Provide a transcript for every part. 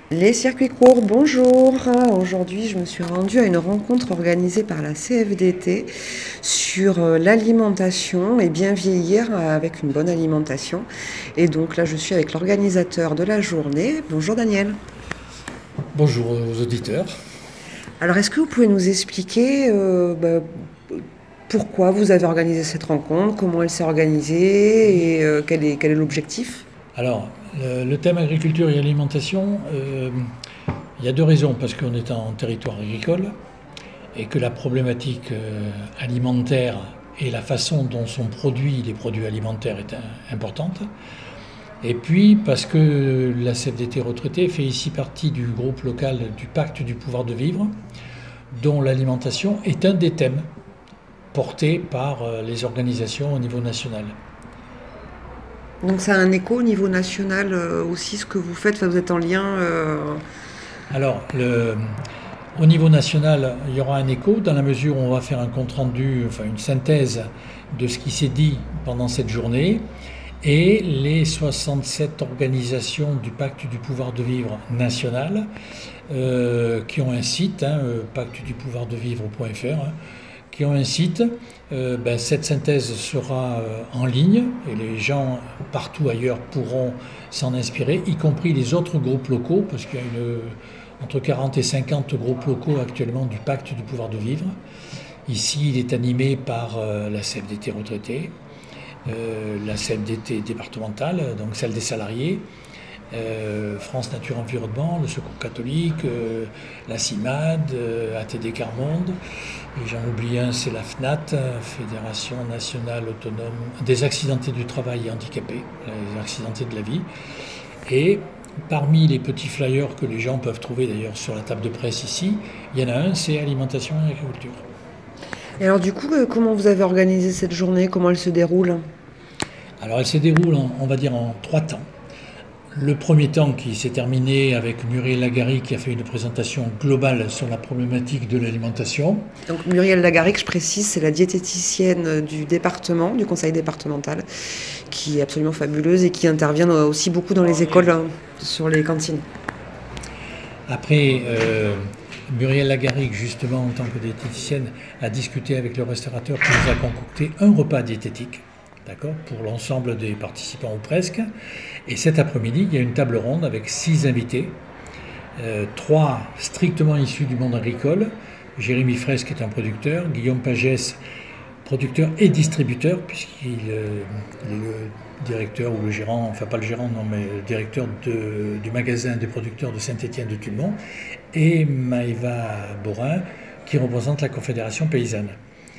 Les circuits courts, bonjour. Aujourd'hui, je me suis rendue à une rencontre organisée par la CFDT sur l'alimentation et bien vieillir avec une bonne alimentation. Et donc là, je suis avec l'organisateur de la journée. Bonjour Daniel. Bonjour aux auditeurs. Alors, est-ce que vous pouvez nous expliquer pourquoi vous avez organisé cette rencontre, comment elle s'est organisée et quel est l'objectif? Alors, le thème agriculture et alimentation, il y a deux raisons. Parce qu'on est en territoire agricole et que la problématique alimentaire et la façon dont sont produits les produits alimentaires est importante. Et puis parce que la CFDT retraitée fait ici partie du groupe local du Pacte du pouvoir de vivre, dont l'alimentation est un des thèmes portés par les organisations au niveau national. Donc ça a un écho au niveau national aussi, ce que vous faites, enfin, vous êtes en lien. Alors, au niveau national, il y aura un écho dans la mesure où on va faire un compte-rendu, enfin une synthèse de ce qui s'est dit pendant cette journée. Et les 67 organisations du Pacte du pouvoir de vivre national qui ont un site, pactedupouvoirdevivre.fr, qui ont un site, cette synthèse sera en ligne et les gens partout ailleurs pourront s'en inspirer, y compris les autres groupes locaux, parce qu'il y a entre 40 et 50 groupes locaux actuellement du Pacte du pouvoir de vivre. Ici, il est animé par la CFDT retraitée, la CFDT départementale, donc celle des salariés, France Nature Environnement, le Secours catholique, la CIMAD, ATD Carmonde, et j'en oublie un, c'est la FNAT, Fédération Nationale Autonome des Accidentés du Travail et Handicapés, les accidentés de la vie. Et parmi les petits flyers que les gens peuvent trouver d'ailleurs sur la table de presse ici, il y en a un, c'est alimentation et agriculture. Et alors du coup, comment vous avez organisé cette journée? Comment elle se déroule? Alors elle se déroule, on va dire, en 3 temps. Le premier temps qui s'est terminé avec Muriel Lagaric qui a fait une présentation globale sur la problématique de l'alimentation. Donc Muriel Lagaric, je précise, c'est la diététicienne du département, du conseil départemental, qui est absolument fabuleuse et qui intervient aussi beaucoup dans les écoles sur les cantines. Après, Muriel Lagaric, justement, en tant que diététicienne, a discuté avec le restaurateur qui nous a concocté un repas diététique, d'accord, pour l'ensemble des participants ou presque. Et cet après-midi, il y a une table ronde avec 6 invités, 3 strictement issus du monde agricole. Jérémy Fraisse, qui est un producteur, Guillaume Pagès, producteur et distributeur, puisqu'il est le directeur ou le gérant, enfin pas le gérant, non, mais le directeur du magasin des producteurs de Saint-Étienne de Tulmont, et Maëva Borin, qui représente la Confédération paysanne.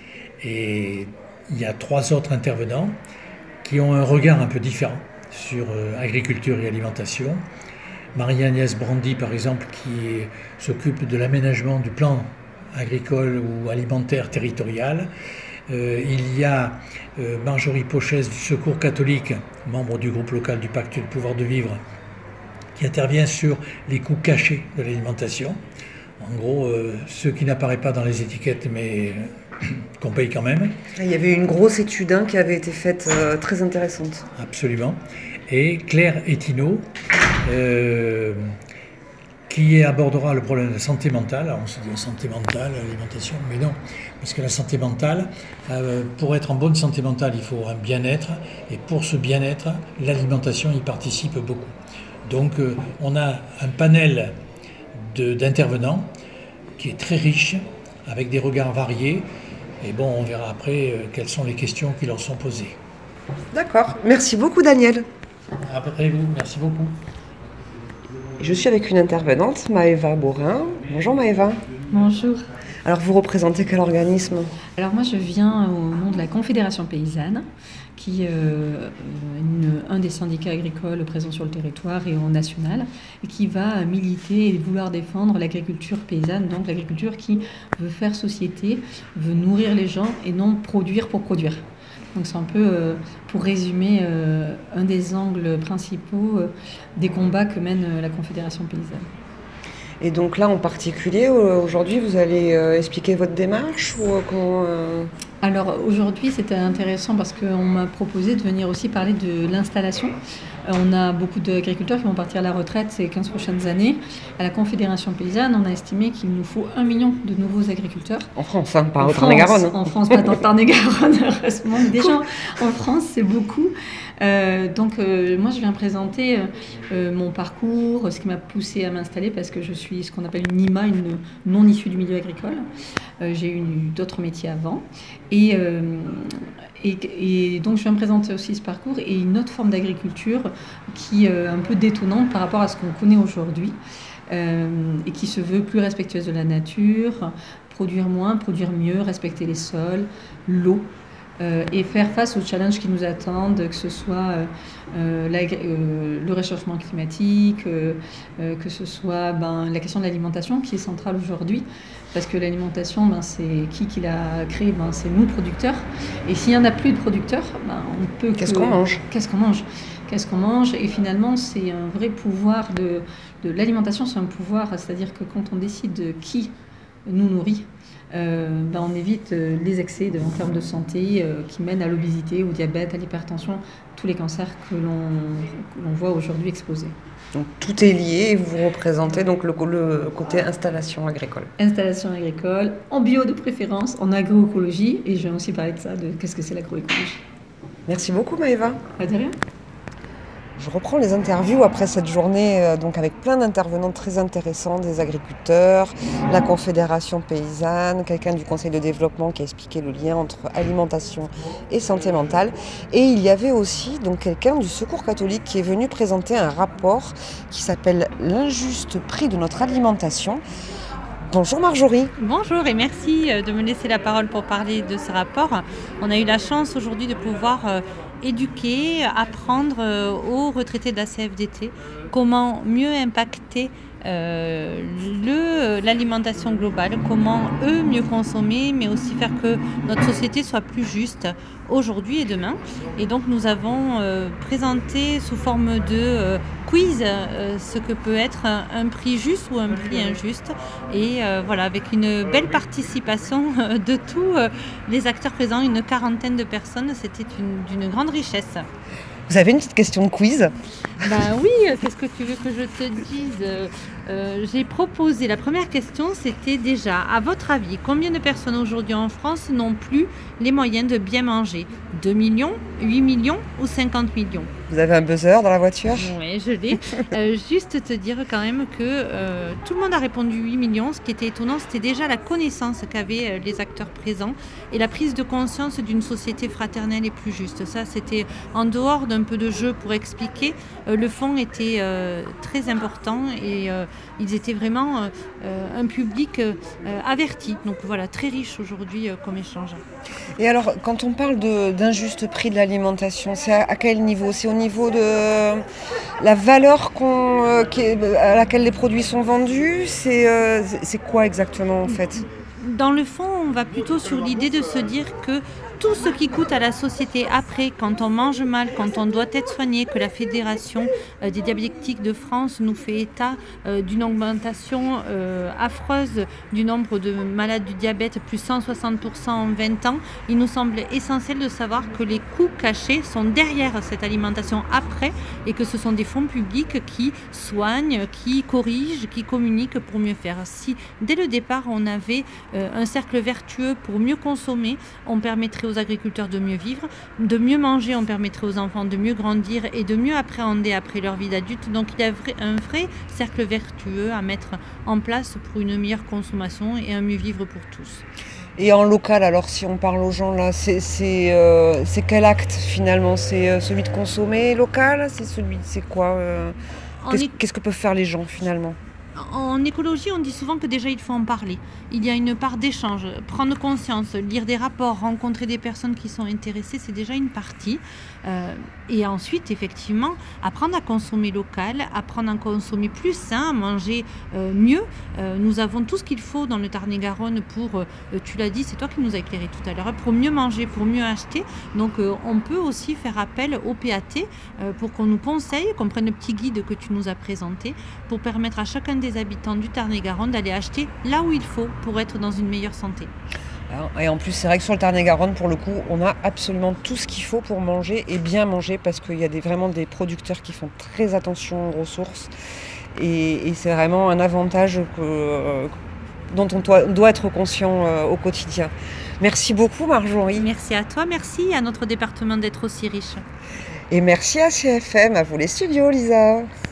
Et il y a 3 autres intervenants qui ont un regard un peu différent sur agriculture et alimentation. Marie-Agnès Brandy, par exemple, qui s'occupe de l'aménagement du plan agricole ou alimentaire territorial. Il y a Marjorie Pochès du Secours catholique, membre du groupe local du Pacte du pouvoir de vivre, qui intervient sur les coûts cachés de l'alimentation. En gros, ceux qui n'apparaissent pas dans les étiquettes, mais qu'on paye quand même. Il y avait une grosse étude qui avait été faite, très intéressante. Absolument. Et Claire Etineau, qui abordera le problème de la santé mentale. Alors on se dit la santé mentale, l'alimentation, mais non. Parce que la santé mentale, pour être en bonne santé mentale, il faut un bien-être. Et pour ce bien-être, l'alimentation y participe beaucoup. Donc on a un panel d'intervenants qui est très riche, avec des regards variés. Et bon, on verra après quelles sont les questions qui leur sont posées. D'accord. Merci beaucoup Daniel. Après vous, merci beaucoup. Je suis avec une intervenante, Maëva Borin. Bonjour Maëva. Bonjour. Alors vous représentez quel organisme? Alors moi je viens au nom de la Confédération paysanne, qui est un des syndicats agricoles présents sur le territoire et au national, et qui va militer et vouloir défendre l'agriculture paysanne, donc l'agriculture qui veut faire société, veut nourrir les gens et non produire pour produire. Donc c'est un peu, pour résumer, un des angles principaux des combats que mène la Confédération paysanne. Et donc là en particulier, aujourd'hui, vous allez expliquer votre démarche ou comment Alors aujourd'hui c'était intéressant parce qu'on m'a proposé de venir aussi parler de l'installation On a beaucoup d'agriculteurs qui vont partir à la retraite ces 15 prochaines années. À la Confédération paysanne, on a estimé qu'il nous faut 1 million de nouveaux agriculteurs. En France, pas au Tarn-et-Garonne. En France, pas dans le Tarn-et-Garonne, heureusement. Mais déjà, en France, c'est beaucoup. Moi, je viens présenter mon parcours, ce qui m'a poussée à m'installer, parce que je suis ce qu'on appelle une NIMA, une non issue du milieu agricole. J'ai eu d'autres métiers avant. Et donc, je viens présenter aussi ce parcours et une autre forme d'agriculture qui est un peu détonnante par rapport à ce qu'on connaît aujourd'hui et qui se veut plus respectueuse de la nature, produire moins, produire mieux, respecter les sols, l'eau. Et faire face aux challenges qui nous attendent, que ce soit le réchauffement climatique, que ce soit la question de l'alimentation qui est centrale aujourd'hui, parce que l'alimentation, c'est qui l'a créée, c'est nous producteurs. Et s'il n'y en a plus de producteurs, on peut Qu'est-ce qu'on mange ? Qu'est-ce qu'on mange ? Et finalement, c'est un vrai pouvoir de l'alimentation, c'est un pouvoir, c'est-à-dire que quand on décide de qui nous nourrit, on évite les excès en termes de santé qui mènent à l'obésité, au diabète, à l'hypertension, tous les cancers que l'on voit aujourd'hui explosés. Donc tout est lié et vous représentez donc le côté installation agricole. Installation agricole, en bio de préférence, en agroécologie, et je vais aussi parler de ça, de qu'est-ce que c'est l'agroécologie. Merci beaucoup Maëva. Pas de rien. Je reprends les interviews après cette journée donc avec plein d'intervenants très intéressants, des agriculteurs, la Confédération paysanne, quelqu'un du Conseil de développement qui a expliqué le lien entre alimentation et santé mentale. Et il y avait aussi donc quelqu'un du Secours catholique qui est venu présenter un rapport qui s'appelle « L'injuste prix de notre alimentation ». Bonjour Marjorie. Bonjour et merci de me laisser la parole pour parler de ce rapport. On a eu la chance aujourd'hui de pouvoir éduquer, apprendre aux retraités de la CFDT comment mieux impacter l'alimentation globale, comment eux mieux consommer, mais aussi faire que notre société soit plus juste aujourd'hui et demain. Et donc nous avons présenté sous forme de quiz ce que peut être un prix juste ou un prix injuste. Et avec une belle participation de tous les acteurs présents, une quarantaine de personnes, c'était d'une grande richesse. Vous avez une petite question de quiz ? Oui, qu'est-ce que tu veux que je te dise ? J'ai proposé, la première question, c'était déjà, à votre avis, combien de personnes aujourd'hui en France n'ont plus les moyens de bien manger ? 2 millions, 8 millions ou 50 millions ? Vous avez un buzzer dans la voiture ? Oui, je l'ai. Juste te dire quand même que tout le monde a répondu 8 millions. Ce qui était étonnant, c'était déjà la connaissance qu'avaient les acteurs présents et la prise de conscience d'une société fraternelle et plus juste. Ça, c'était en dehors d'un peu de jeu pour expliquer. Le fond était très important et ils étaient vraiment un public averti. Donc voilà, très riche aujourd'hui comme échange. Et alors, quand on parle d'injuste prix de l'alimentation, c'est à quel niveau ? C'est au niveau de la valeur à laquelle les produits sont vendus ? C'est quoi exactement en fait ? Dans le fond, on va plutôt sur l'idée de se dire que tout ce qui coûte à la société après, quand on mange mal, quand on doit être soigné, que la Fédération des diabétiques de France nous fait état d'une augmentation affreuse du nombre de malades du diabète, plus 160% en 20 ans, il nous semble essentiel de savoir que les coûts cachés sont derrière cette alimentation après et que ce sont des fonds publics qui soignent, qui corrigent, qui communiquent pour mieux faire. Si dès le départ on avait un cercle vertueux pour mieux consommer, on permettrait aux agriculteurs de mieux vivre, de mieux manger, on permettrait aux enfants de mieux grandir et de mieux appréhender après leur vie d'adulte. Donc il y a un vrai cercle vertueux à mettre en place pour une meilleure consommation et un mieux vivre pour tous. Et en local, alors si on parle aux gens là, c'est quel acte finalement ? C'est celui de consommer local ? C'est quoi Qu'est-ce que peuvent faire les gens finalement ? En écologie, on dit souvent que déjà il faut en parler. Il y a une part d'échange, prendre conscience, lire des rapports, rencontrer des personnes qui sont intéressées, c'est déjà une partie. Et ensuite, effectivement, apprendre à consommer local, apprendre à consommer plus sain, à manger mieux. Nous avons tout ce qu'il faut dans le Tarn-et-Garonne pour, tu l'as dit, c'est toi qui nous as éclairé tout à l'heure, pour mieux manger, pour mieux acheter. Donc on peut aussi faire appel au PAT pour qu'on nous conseille, qu'on prenne le petit guide que tu nous as présenté, pour permettre à chacun des habitants du Tarn-et-Garonne d'aller acheter là où il faut pour être dans une meilleure santé. Et en plus, c'est vrai que sur le Tarn-et-Garonne, pour le coup, on a absolument tout ce qu'il faut pour manger et bien manger parce qu'il y a vraiment des producteurs qui font très attention aux ressources. Et c'est vraiment un avantage dont on doit être conscient au quotidien. Merci beaucoup, Marjorie. Merci à toi, merci à notre département d'être aussi riche. Et merci à CFM, à vous les studios, Lisa.